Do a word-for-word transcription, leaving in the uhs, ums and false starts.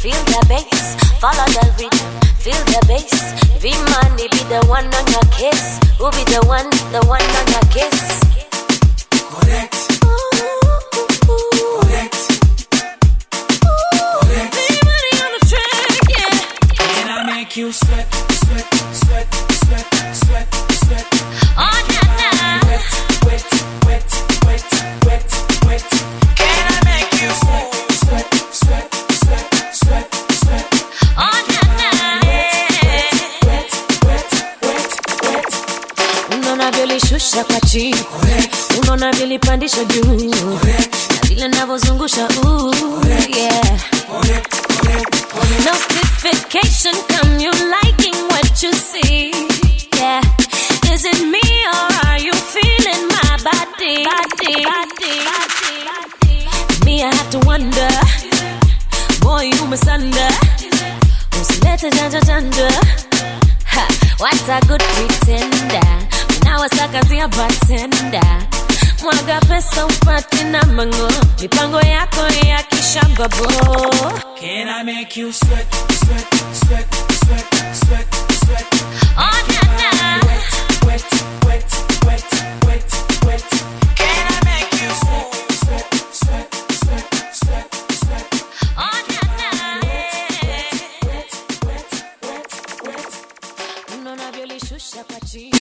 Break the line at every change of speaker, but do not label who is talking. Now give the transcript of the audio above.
feel the bass, follow the rhythm, feel the bass. V-Money be the one on your kiss. Who be the one, the one on your kiss?
Correct. Correct. Correct.
V-Money on the track, yeah.
Can I make you sweat, sweat, sweat, sweat, sweat, sweat?
Oh, nah, nah.
Wet, wet, wet, wet, wet, wet. Can I make you sweat, sweat, sweat, sweat, sweat, sweat?
Oh, nah, nah.
Wet, wet, wet, wet.
Unaona vile shusha kwa chini, unaona vile pandisha juu, vile navozungusha ooh, yeah. Notification come, you liking what you see, yeah. Is it me or are you feeling my body? Body, body, body, body. Me, I have to wonder, boy, you misunder. Usilete janja janja, ha, what a good pretender. Now I suck as a bartender. Mwaga pesa upati na mango, mipango yako ya kishamba bo.
Can I make you sweat, sweat, sweat, sweat, sweat, sweat?
Oh, nah, nah.
Wet, wet,